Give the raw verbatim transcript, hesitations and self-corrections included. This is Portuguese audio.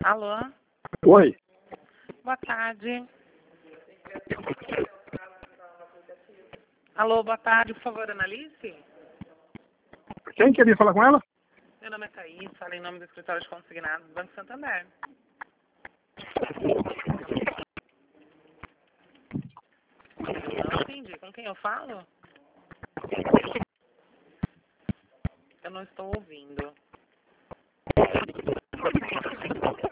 Alô? Oi. Boa tarde. Alô, boa tarde, por favor, Analice? Quem queria falar com ela? Meu nome é Thaís, falo em nome do escritório de consignados do Banco Santander. Não entendi. Com quem eu falo? Eu não estou ouvindo.